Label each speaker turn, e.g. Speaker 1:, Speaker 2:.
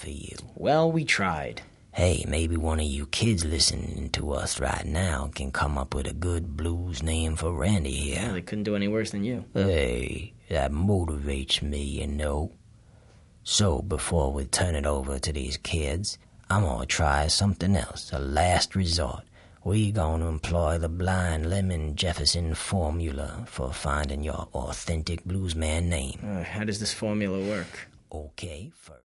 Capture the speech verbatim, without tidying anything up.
Speaker 1: for you.
Speaker 2: Well, we tried.
Speaker 1: Hey, maybe one of you kids listening to us right now can come up with a good blues name for Randy here.
Speaker 2: Well, they couldn't do any worse than you.
Speaker 1: Hey, that motivates me, you know. So, before we turn it over to these kids, I'm gonna try something else, a last resort. We're gonna employ the blind Lemon Jefferson formula for finding your authentic bluesman name.
Speaker 2: Uh, how does this formula work?
Speaker 1: Okay, first.